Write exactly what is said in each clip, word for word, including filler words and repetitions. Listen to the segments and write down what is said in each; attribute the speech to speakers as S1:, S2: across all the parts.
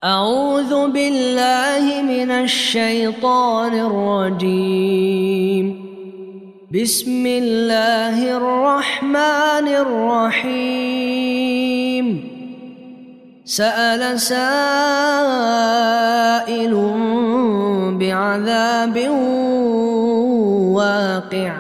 S1: أعوذ بالله من الشيطان الرجيم. بسم الله الرحمن الرحيم. سأل سائل بعذاب واقع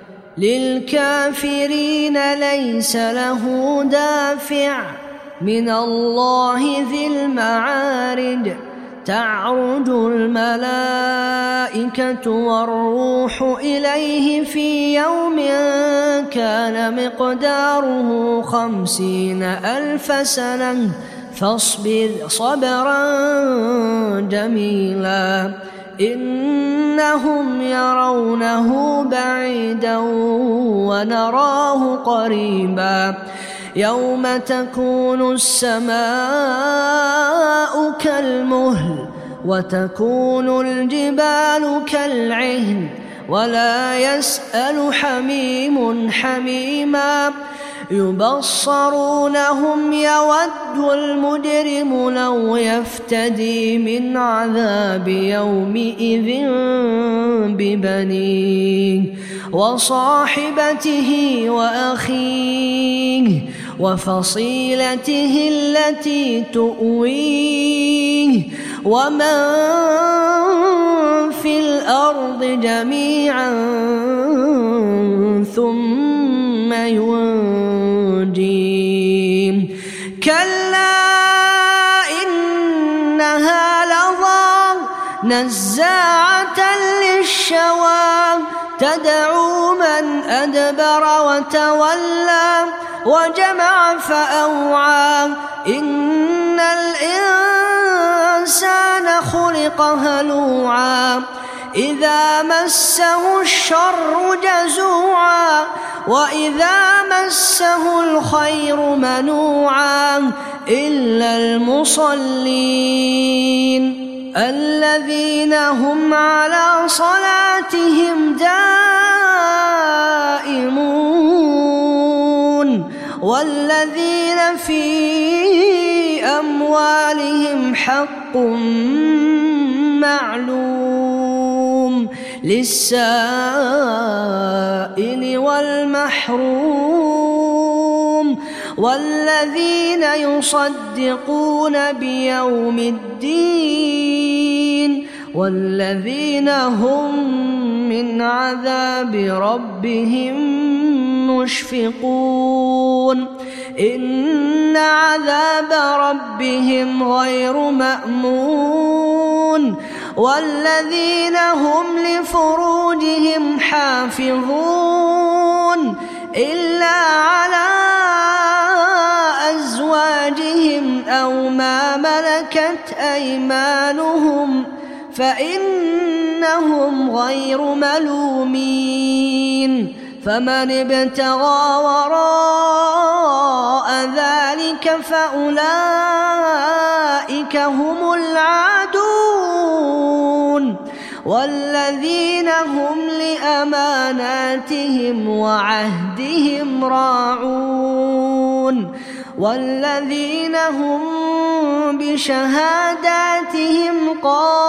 S1: للكافرين ليس له دافع من الله ذي المعارج. تعرج الملائكة والروح إليه في يوم كان مقداره خمسين ألف سنة فاصبر صبرا جميلا إنهم يرونه بعيدا ونراه قريبا. يوم تكون السماء كالمهل وتكون الجبال كالعهن ولا يسأل حميم حميما. يبصرونهم يود المجرم لو يفتدي من عذاب يومئذ ببنيه وصاحبته وأخيه وفصيلته التي تؤويه ومن في الأرض جميعا ثم ينجيه. كلا إنها لظى نزاعة للشوى تدعو من أدبر وتولى وجمع فأوعى. إن الإنسان خلق هلوعا إذا مسه الشر جزوعا وإذا مسه الخير منوعا إلا المصلين الذين هم على صلاتهم دائمون والذين في أموالهم حق معلوم للسائل والمحروم والذين يصدقون بيوم الدين والذين هم من عذاب ربهم مشفقون. إن عذاب ربهم غير مأمون والذين هم لفروجهم حافظون إلا على أزواجهم أو ما ملكت أيمانهم فإنهم غير ملومين. فمن ابتغى وراء ذلك فأولئك هم العادون والذين هم لأماناتهم وعهدهم راعون والذين هم بشهاداتهم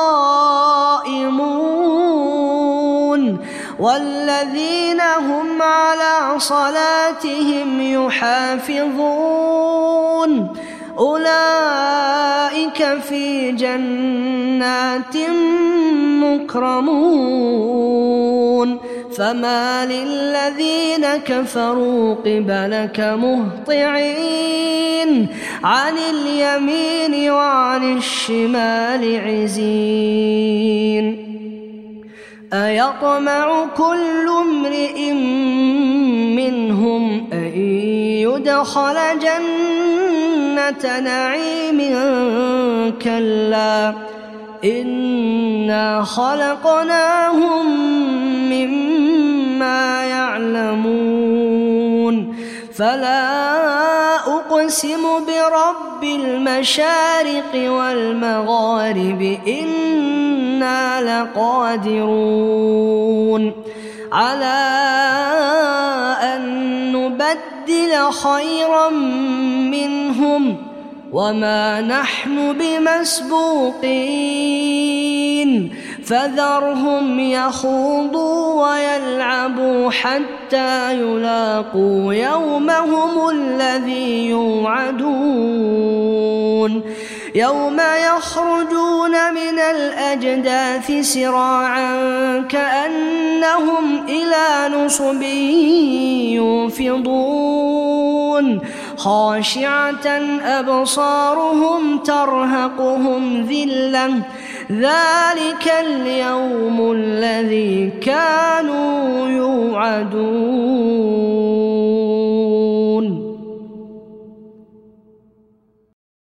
S1: قائمون والذين هم على صلاتهم يحافظون أولئك في جنات مكرمون. فما للذين كفروا قبلك مهطعين عن اليمين وعن الشمال عزين. أيطمع كل امرئ منهم أن يدخل جنة نعيم كلا إنا خلقناهم مما يعلمون. فلا أقسم برب المشارق والمغارب إنا لقادرون على أن نبدل خيرا منهم وما نحن بمسبوقين فذرهم يخوضوا ويلعبوا حتى يلاقوا يومهم الذي يوعدون يوم يخرجون من الأجداث سراعا كأنهم إلى نصب يوفضون خاشعة أبصارهم ترهقهم ذلة ذلك اليوم الذي كانوا يوعدون.